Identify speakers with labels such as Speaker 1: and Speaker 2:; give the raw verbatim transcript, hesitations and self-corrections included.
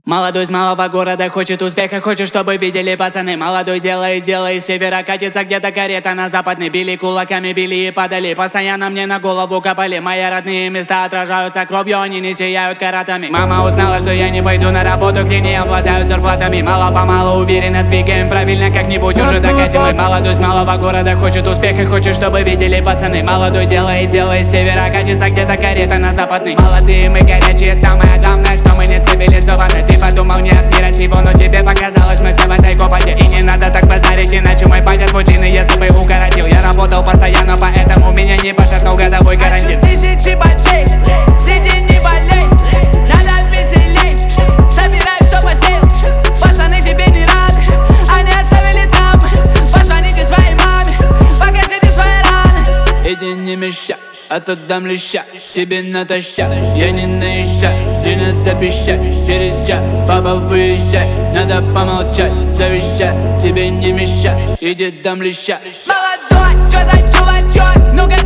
Speaker 1: Молодой с малого города хочет успеха, хочет, чтобы видели пацаны. Молодой делает дело из севера, катится где-то карета на западный. Били кулаками, били и падали, постоянно мне на голову копали. Мои родные места отражаются кровью, они не сияют каратами. Мама узнала, что я не пойду на работу, где не обладают зарплатами. Мало-помалу уверенно двигаем, правильно как-нибудь уже докатим. И молодой с малого города хочет успеха, хочет, чтобы видели пацаны. Молодой делает дело из севера, катится где-то карета на западный. Молодые мы горячие, самое главное, что мы не цивилизованы. Ты подумал не от мира сего, но тебе показалось, мы все в этой копоте. И не надо так базарить, иначе мой батя твой длинные зубы укоротил. Я работал постоянно, поэтому меня не пошатнул годовой карантин.
Speaker 2: Хочу тысячи батей, сиди не болей, надо веселей, собирай, кто посеял. Пацаны тебе не рады, они оставили там. Позвоните своей маме, покажите свои раны.
Speaker 1: Иди не мешай, а то дам леща, тебе натощак. Я не наезжай, не надо пищать. Через час, папа выезжай, надо помолчать, завещать. Тебе не мешай, иди дам леща.
Speaker 2: Молодой, чё за чувачок, ну-ка